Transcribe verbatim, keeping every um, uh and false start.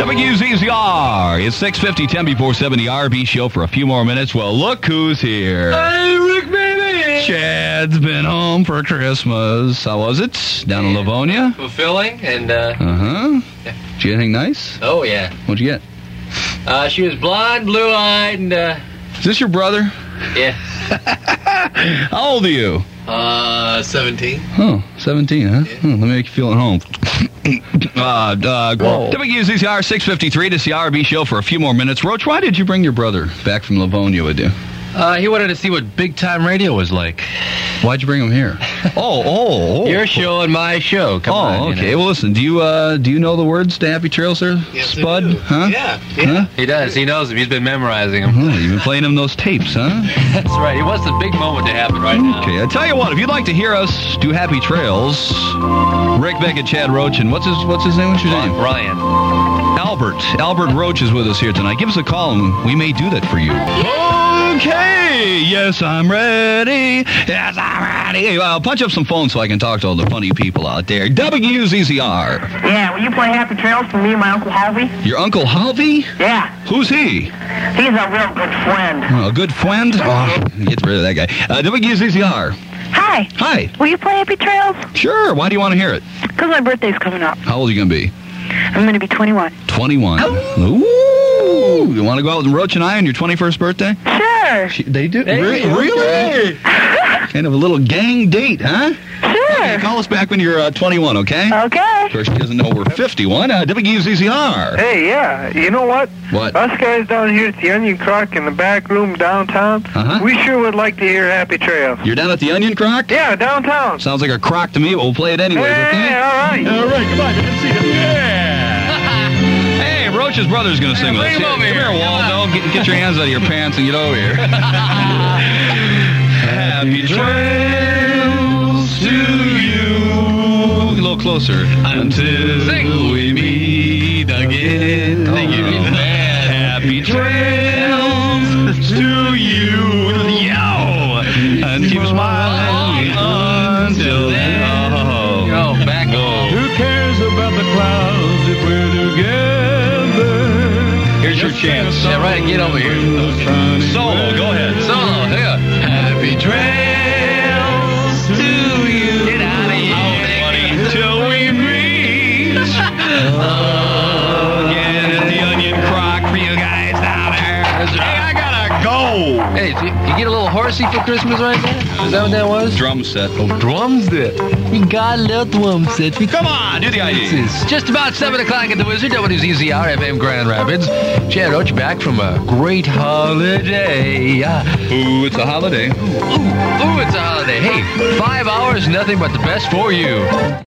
W Q Z Z R. It's six fifty, ten before seven, the R B show for a few more minutes. Well, look who's here. Hey, Rick, baby! Chad's been home for Christmas. How was it? Down in Livonia? Fulfilling, and, uh... Uh-huh. Yeah. Did you get anything nice? Oh, yeah. What'd you get? Uh, she was blonde, blue-eyed, and, uh... Is this your brother? Yeah. How old are you? Uh, seventeen. Oh, seventeen, huh? Yeah. Hmm, let me make you feel at home. uh, uh, W Q Z Z R six fifty-three, this is the R B show for a few more minutes. Roach, why did you bring your brother back from Livonia with you? Uh, he wanted to see what big-time radio was like. Why'd you bring him here? oh, oh, oh. Your show and my show. Come oh, on. okay. You know. Well, listen, do you uh, do you know the words to Happy Trails there, yes, Spud? I do. Huh? Yeah, yeah. Huh? He does. He knows them. He's been memorizing them. Uh-huh. You've been playing him those tapes, huh? That's right. He wants the big moment to happen right now. Okay, I tell you what, if you'd like to hear us do Happy Trails, Rick Beckett, Chad Roach, and what's his what's his name? What's your name? Ryan. Albert. Albert Roach is with us here tonight. Give us a call and we may do that for you. Okay. Yes, I'm ready. Yes, I'm ready. Hey, uh, punch up some phones so I can talk to all the funny people out there. W Q Z Z R. Yeah, will you play Happy Trails for me and my Uncle Harvey? Your Uncle Halvey? Yeah. Who's he? He's a real good friend. Oh, a good friend? Oh, get rid of that guy. Uh, W Q Z Z R. Hi. Hi. Will you play Happy Trails? Sure. Why do you want to hear it? Because my birthday's coming up. How old are you going to be? I'm going to be twenty-one. twenty-one. Ooh. You want to go out with Roach and I on your twenty-first birthday? Sure. She, they do? Hey, Re- okay. Really? Kind of a little gang date, huh? Sure. Okay, call us back when you're uh, twenty-one, okay? Okay. Of course, she doesn't know we're fifty-one. Uh, W Q Z Z R. Hey, yeah, you know what? What? Us guys down here at the Onion Crock in the back room downtown, Uh-huh. we sure would like to hear Happy Trails. You're down at the Onion Crock? Yeah, downtown. Sounds like a crock to me, but we'll play it anyways, Hey, okay? all right. All right, come on, let's see it. Yeah! Hey, Roach's brother's going to sing with us. bring him over Come here. here, Waldo. Get, get your hands out of your pants and get over here. Happy trails to you. A little closer. Until Sing. we meet again. Thank you. Happy trails to you. Yo! And keep smiling until then. Oh, Oh, back off. who cares about the clouds if we're together? Here's your chance. Yeah, right. Get over here. Solo, go ahead. Solo, here. Happy trails to you. Get out of here. Till we meet again at the Onion Crock for you guys down there. Hey, I gotta go. Hey, so you you get a little horsey for Christmas right now? Is that what that was? Drum set. Oh, drums there. We got a little drum set. We Come on, do the I D. It's just about seven o'clock at the Wizard, W Z Z R F M Grand Rapids. Chad Roach back from a great holiday. Uh, Ooh, it's a holiday. ooh, ooh, it's a holiday. Hey, five hours, nothing but the best for you.